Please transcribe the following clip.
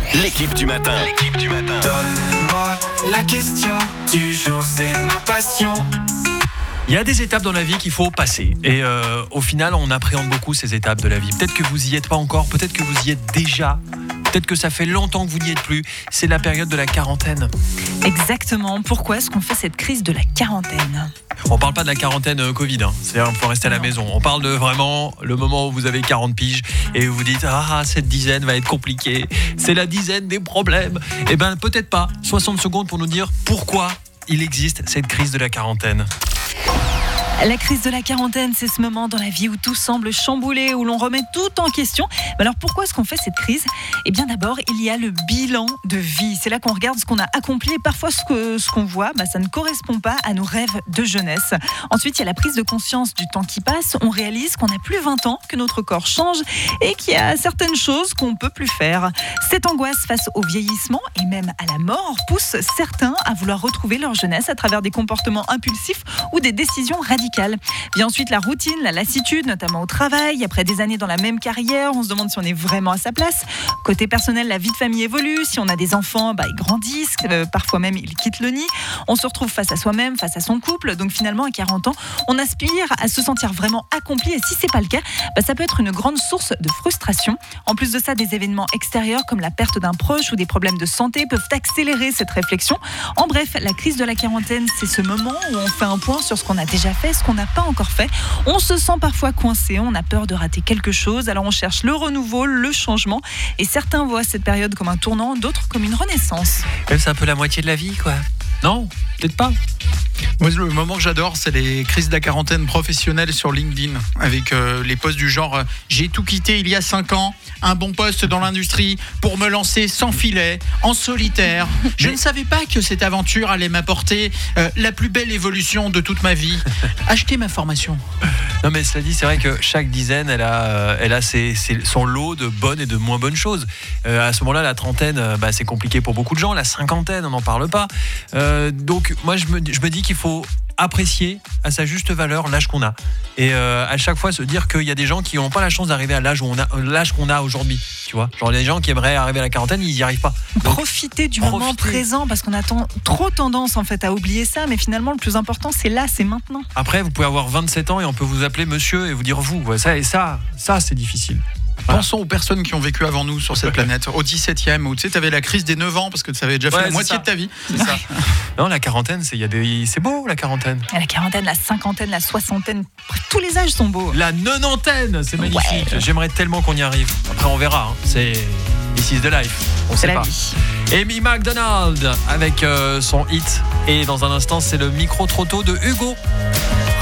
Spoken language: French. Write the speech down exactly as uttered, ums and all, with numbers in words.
L'équipe du matin. L'équipe du matin. Donne-moi la question du jour, c'est ma passion. Il y a des étapes dans la vie qu'il faut passer et euh, au final on appréhende beaucoup ces étapes de la vie. Peut-être que vous y êtes pas encore, peut-être que vous y êtes déjà, peut-être que ça fait longtemps que vous n'y êtes plus. C'est la période de la quarantaine. Exactement. Pourquoi est-ce qu'on fait cette crise de la quarantaine ? On parle pas de la quarantaine euh, Covid, hein. C'est-à-dire qu'il faut rester à la Non. maison. On parle de vraiment le moment où vous avez quarante piges et vous vous dites ah cette dizaine va être compliquée, c'est la dizaine des problèmes. Eh ben peut-être pas. soixante secondes pour nous dire pourquoi il existe cette crise de la quarantaine. La crise de la quarantaine, c'est ce moment dans la vie où tout semble chamboulé, où l'on remet tout en question. Mais alors pourquoi est-ce qu'on fait cette crise ? Eh bien d'abord, il y a le bilan de vie. C'est là qu'on regarde ce qu'on a accompli et parfois ce, que, ce qu'on voit, bah, ça ne correspond pas à nos rêves de jeunesse. Ensuite, il y a la prise de conscience du temps qui passe. On réalise qu'on n'a plus vingt ans, que notre corps change et qu'il y a certaines choses qu'on ne peut plus faire. Cette angoisse face au vieillissement et même à la mort pousse certains à vouloir retrouver leur jeunesse à travers des comportements impulsifs ou des décisions radicales. Vient ensuite la routine, la lassitude, notamment au travail. Après des années dans la même carrière, on se demande si on est vraiment à sa place. Côté personnel, la vie de famille évolue. Si on a des enfants, bah, ils grandissent. Euh, parfois même, ils quittent le nid. On se retrouve face à soi-même, face à son couple. Donc finalement, à quarante ans, on aspire à se sentir vraiment accompli. Et si c'est pas le cas, bah, ça peut être une grande source de frustration. En plus de ça, des événements extérieurs comme la perte d'un proche ou des problèmes de santé peuvent accélérer cette réflexion. En bref, la crise de la quarantaine, c'est ce moment où on fait un point sur ce qu'on a déjà fait, ce qu'on n'a pas encore fait. On se sent parfois coincé, on a peur de rater quelque chose, alors on cherche le renouveau, le changement. Et certains voient cette période comme un tournant, d'autres comme une renaissance. C'est un peu la moitié de la vie, quoi. Non, peut-être pas. Moi, le moment que j'adore, c'est les crises de la quarantaine professionnelles sur LinkedIn, avec euh, les posts du genre euh, « J'ai tout quitté il y a cinq ans, un bon poste dans l'industrie, pour me lancer sans filet, en solitaire. Je ne savais pas que cette aventure allait m'apporter euh, la plus belle évolution de toute ma vie. Achetez ma formation. » Non mais cela dit, c'est vrai que chaque dizaine, elle a, euh, elle a ses, ses, son lot de bonnes et de moins bonnes choses. Euh, à ce moment-là, la trentaine, euh, bah, c'est compliqué pour beaucoup de gens. La cinquantaine, on n'en parle pas. Euh, donc moi, je me, je me dis qu'il faut apprécier à sa juste valeur l'âge qu'on a. Et euh, à chaque fois se dire qu'il y a des gens qui n'ont pas la chance d'arriver à l'âge, où on a, l'âge qu'on a aujourd'hui. Tu vois, genre les gens qui aimeraient arriver à la quarantaine, ils n'y arrivent pas. Donc, profiter du moment profiter. présent, parce qu'on a t- trop tendance en fait à oublier ça, mais finalement le plus important c'est là, c'est maintenant. Après, vous pouvez avoir vingt-sept ans et on peut vous appeler monsieur et vous dire vous. Ouais, ça, et ça, ça c'est difficile. Voilà. Pensons aux personnes qui ont vécu avant nous sur cette planète, au dix-septième, où tu sais, t'avais la crise des neuf ans parce que tu avais déjà fait Ouais, la c'est moitié ça. de ta vie. C'est ça. Non, la quarantaine, c'est, y a des, c'est beau la quarantaine. La quarantaine, la cinquantaine, la soixantaine, tous les âges sont beaux. La nonantaine, c'est magnifique. Ouais. J'aimerais tellement qu'on y arrive. Après, on verra. Hein. C'est This is the life. On C'est sait la pas. vie. Amy McDonald avec euh, son hit. Et dans un instant, c'est le micro-trotto de Hugo.